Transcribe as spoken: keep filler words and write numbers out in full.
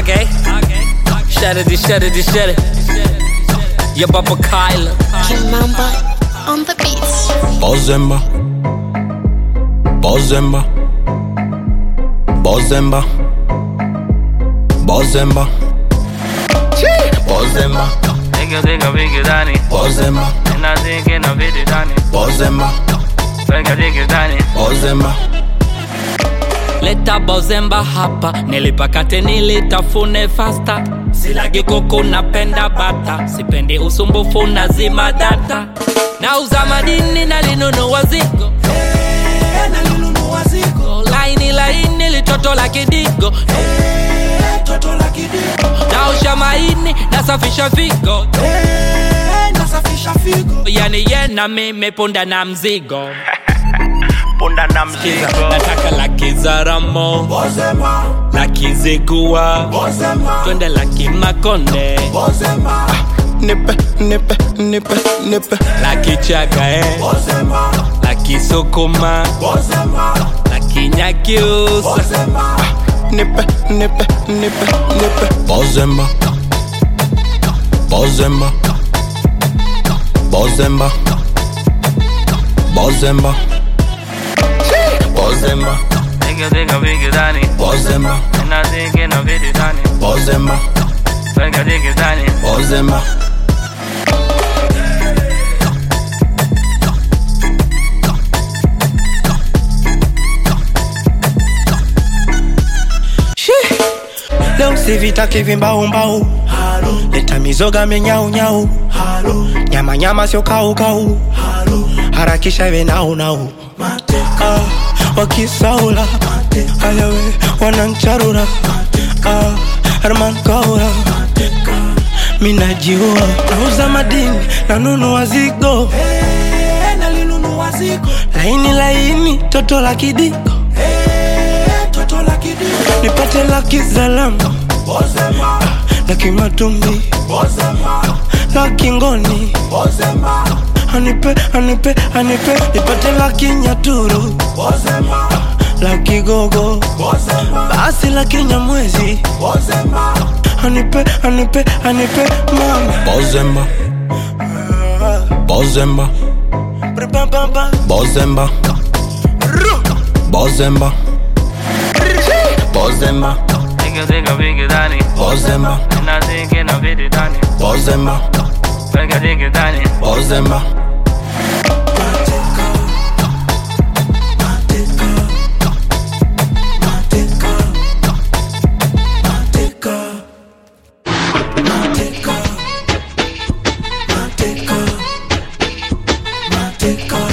Okay. Shut it, shut it, shut it. Your Papa Kyla. Kimamba on the beats. Bozemba. Bozemba. Bozemba. Bozemba. Bozemba. Nigga, nigga, nigga, Danny. Bozemba. And I think in a video, Danny. Bozemba. Nigga, nigga, Danny. Bozemba. Leta Bozemba hapa, nilipakate nilitafune fasta. Silagi kuku napenda bata, sipendi usumbufu na zima data. Nauza madini na linunua zigo, Hey, na linunua zigo. laini laini litoto la kidigo. Hey, toto la kidigo. Naosha maini, nasafisha figo. Hey, nasafisha figo. Yani ye na mimi punda na mzigo. Punda na mzigo. Nataka laki za Ramo, Bozemba. laki zigua, Bozemba. twende laki Makonde, Bozemba. Nipe, nipe, nipe, nipe. laki Chaga eh, Bozemba. laki Sukuma, Bozemba. laki Nyakyusa. Bozemba. Nipe, nipe, nipe, nipe. Bozemba. Bozemba. Bozemba. Bozemba. Bozemba. Nigga, nigga, nigga, Danny. Bozemba. And I think in a video, Danny. Bozemba. Nigga, nigga, Danny. Bozemba. Leo si vita kivimbao mbao. Leta mizoga menyau nyau. Nyama nyama sio kau kau. Harakisha we nao nao. Ah, wakisaula. Ayawe wanancharura. Ah, Herman Kaura. Minajiua. Nauza madini na nunua zigo. Hey, na linunua zigo. Laini laini toto la kidigo. Hey, toto la kidigo. Nipate laki zalama. Bozemba. Laki matumbi. Bozemba. Laki ngoni. Bozemba. Anipe, anipe, anipe. Nipate laki nyaturu. Bozemba. Laki gogo. Bozemba. Basi laki nyamwezi. Bozemba. Anipe, anipe, anipe mama. Bozemba. Bozemba. Brababa. Bozemba. Bozemba. Bozemba. Nigga, nigga, nigga, Danny. Bozemba. And I think in a video, Danny. Bozemba. Nigga, nigga, Danny. Bozemba. Take